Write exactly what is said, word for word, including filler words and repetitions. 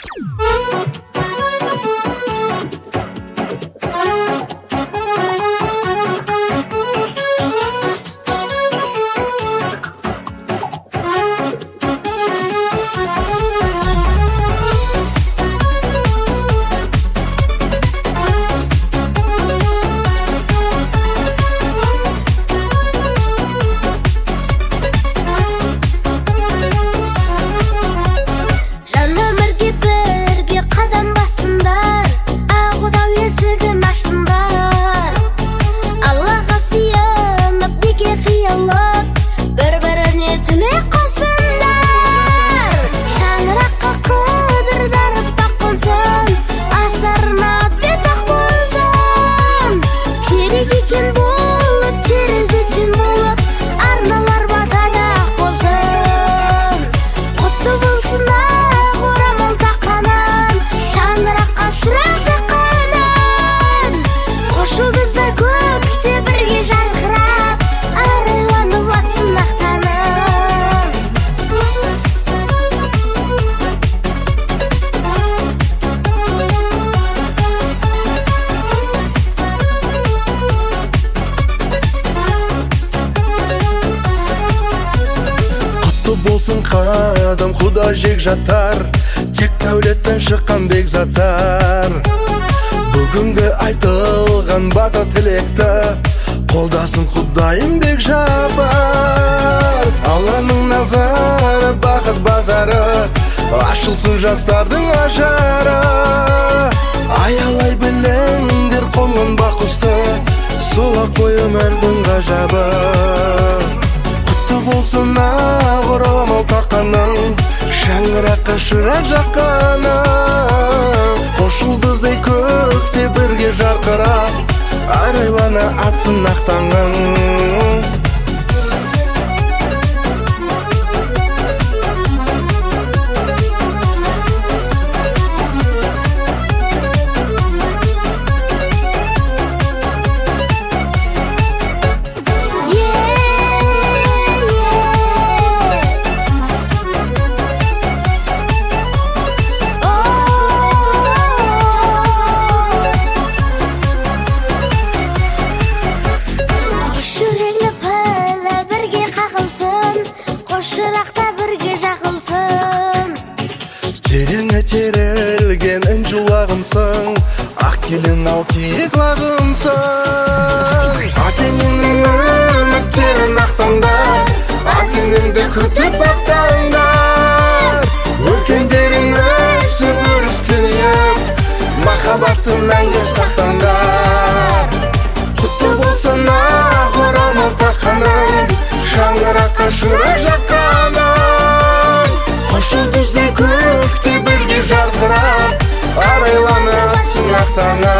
болсын қадам құда жек жатар, тек дәулеттен шыққан бекзаттар. Бүгінгі айтылған бата тілекті қолдасын Құдайым бек жапар. Алланың назары бақыт базары, ашылсын жастардың ажары. Аялай біліңдер қонған бақұсты, сұлап қой өмірдің ғажабы. Құтты болсын ақ орамал таққаның, шаңыраққа шырақ жаққаның. Қош жұлдыздай көкте бірге жарқырап, арайлана атсын ақ таңың. Тереңе терелген үн жулағымсың, ақ келін ау киік лағымсың. Ата-енеңнің үміттерін ақтаңдар, ата-енеңді күтіп бақтаңдар. Өркендерің өсіп өрістеніп, махаббатты мәңгі сақтаңдар. Құтты болсын ақ орамал таққаның, шаңыраққа шырақ жаққаның. Қош жұлдыздай көкте бірге жарқырап, арайлана атсын ақ таңың.